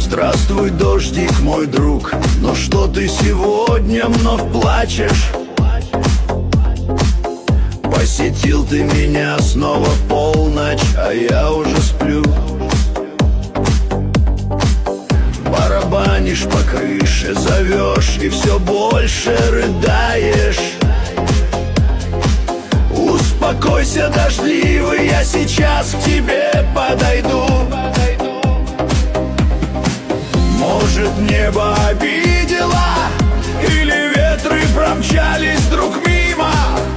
Здравствуй, дождик, мой друг. Но что ты сегодня вновь плачешь? Посетил ты меня снова в полночь, а я уже сплю. Барабанишь по крыше, зовешь и все больше рыдаешь. Успокойся, дождливый, я сейчас к тебе подойду. Может, небо обидело, или ветры промчались вдруг мимо,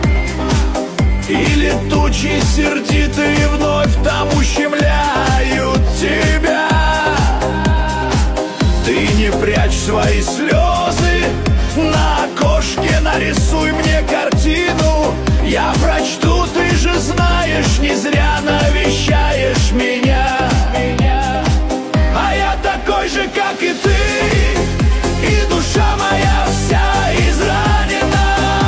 или тучи сердитые вновь там ущемляют тебя. Ты не прячь свои слезы, на окошке нарисуй мне картину. Я прочту, ты же знаешь, не зря навещаешь меня. А я такой же, как и ты, и душа моя вся изранена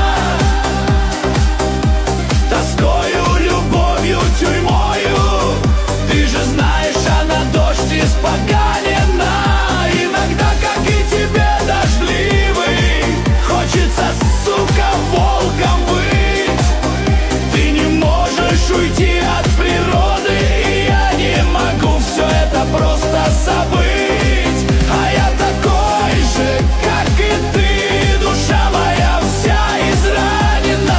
тоскою, любовью, тюрьмою. Ты же знаешь, она дождь испоганена. Иногда, как и тебе, дождливый, хочется, сука, волком быть. Ты не можешь уйти от природы, и я не могу все это просто забыть. А я такой же, как и ты, душа моя вся изранена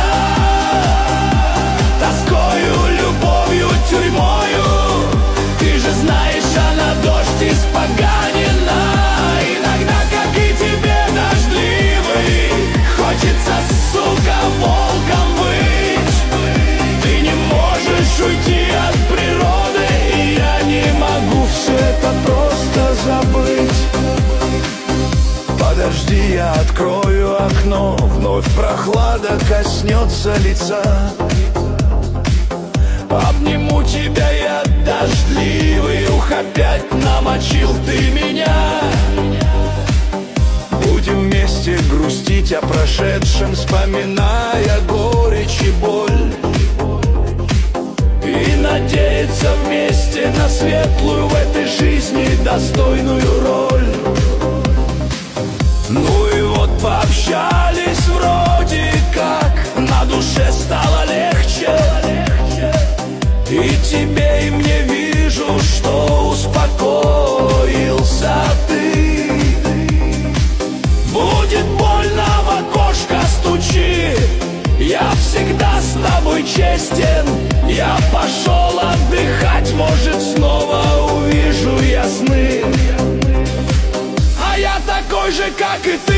тоскою, любовью, тюрьмою. Ты же знаешь, она дождь испоганена. Иногда, как и тебе, дождливый, хочется, сука, волком быть. Ты не можешь уйти от природы, и я не могу все это просто забыть. Подожди, я открою окно, вновь прохлада коснется лица. Обниму тебя я, дождливый, ух, опять намочил ты меня. Будем вместе грустить о прошедшем, вспоминая горечь и боль, и надеяться вместе на светлую в этой жизни достойную роль. Ну и вот пообщались вроде как, на душе стало легче. И тебе, и мне вижу, что успокоился ты. Будет больно, в окошко стучи, я всегда с тобой честен. Я пошел отдыхать, может, снова увижу я сны. А я такой же, как и ты,